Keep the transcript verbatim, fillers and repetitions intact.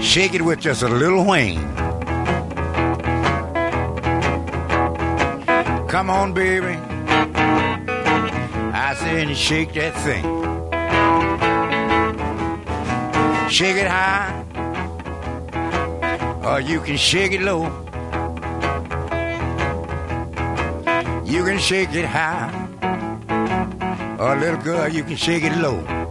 Shake it with just a little whing. Come on, baby. I said, and shake that thing. Shake it high, or you can shake it low. You can shake it high, or little girl, you can shake it low.